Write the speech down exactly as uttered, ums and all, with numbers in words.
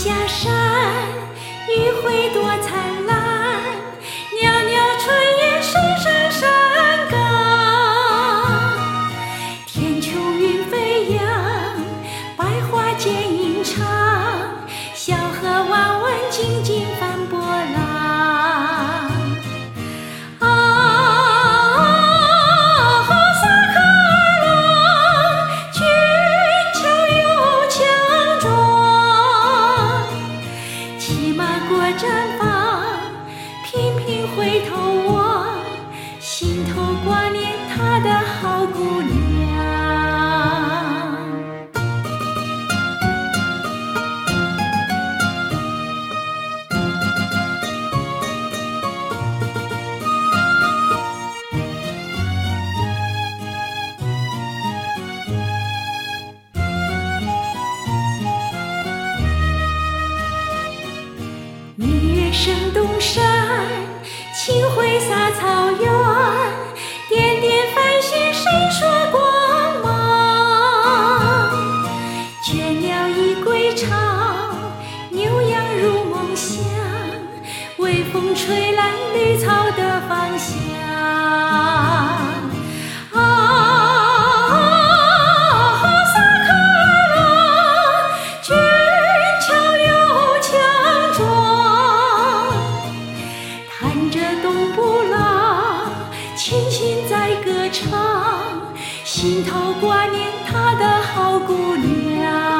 下山，余晖多灿烂，袅袅炊烟深深山岗。天穹云飞扬，百花间吟唱，小河弯弯静静翻波浪。毡房，频频回头望，心头挂念她的好姑娘。明月升东山，清辉洒草原，点点繁星闪烁光芒。倦鸟已归巢，牛羊入梦乡，微风吹来绿草的芳香。轻轻在歌唱，心头挂念她的好姑娘。